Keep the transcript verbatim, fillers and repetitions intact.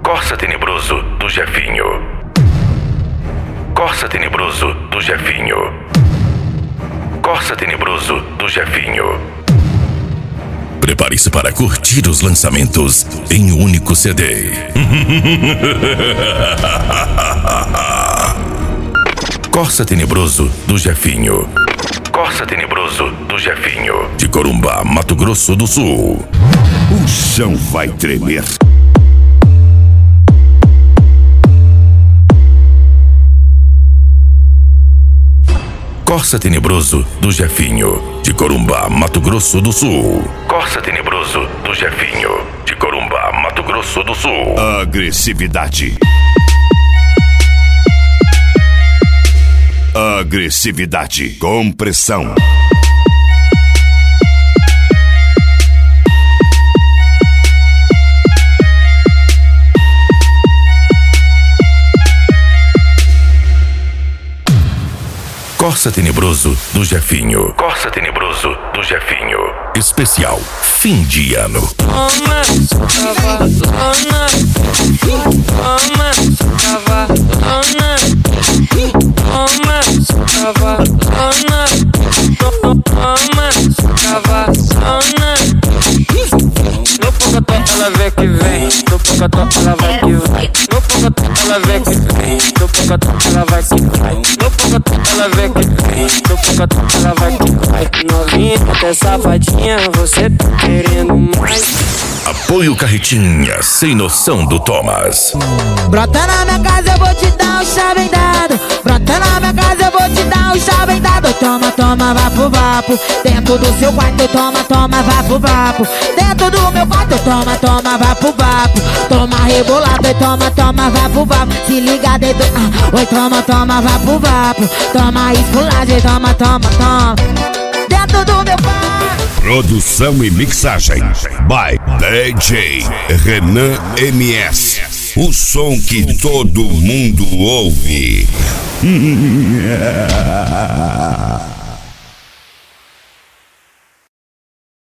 Corsa Tenebroso do Jefinho. Corsa Tenebroso do Jefinho. Corsa Tenebroso do Jefinho. Prepare-se para curtir os lançamentos em um único C D. Corsa Tenebroso do Jefinho. Corsa Tenebroso do Jefinho. De Corumbá, Mato Grosso do Sul. O chão vai tremer. Corsa Tenebroso do Jefinho. De Corumbá, Mato Grosso do Sul. Corsa Tenebroso do Jefinho. De Corumbá, Mato Grosso do Sul. Agressividade. Agressividade. Compressão. Corsa Tenebroso do Jefinho. Corsa Tenebroso do Jefinho. Especial fim de ano. Toma, cavalona. Toma, cavalona. Toma, cavalona. Toma, cavalona. No pocotó ela vem que vem. No pocotó ela vai que vai. No pocotó ela vem que vem. No pocotó ela vai que vai. No pocotó ela vem que vem. No pocotó ela vai que vai. Novinha, até safadinha, você tá querendo mais. Apoio Carretinha, sem noção do Thomas. Brota na minha casa, eu vou te dar um chá bem dado. Brota na minha casa, eu vou te dar um chá bem dado. Toma, toma, vapo, vapo. Dentro do seu quarto, toma, toma, vapo, vapo. Dentro do meu quarto, toma, toma, vapo, vapo. Toma rebolado, e toma, toma, vapo, vapo. Se liga, dedo, ah. Oi, toma, toma, vapo, vapo. Toma esculagem, toma, toma, toma. Dentro do meu quarto. Produção e mixagem by D J Renan M S. O som que todo mundo ouve.